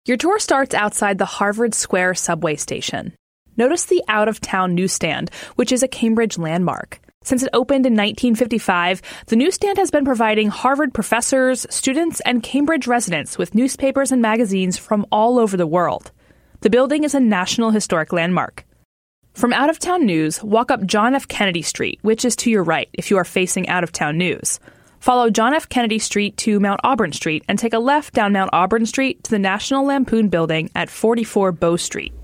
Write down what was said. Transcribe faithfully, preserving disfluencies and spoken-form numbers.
Your tour starts outside the Harvard Square subway station. Notice the out-of-town newsstand, which is a Cambridge landmark. Since it opened in nineteen fifty-five, the newsstand has been providing Harvard professors, students, and Cambridge residents with newspapers and magazines from all over the world. The building is a National Historic Landmark. From out-of-town news, walk up John F. Kennedy Street, which is to your right if you are facing out-of-town news. Follow John F. Kennedy Street to Mount Auburn Street and take a left down Mount Auburn Street to the National Lampoon Building at forty-four Bow Street.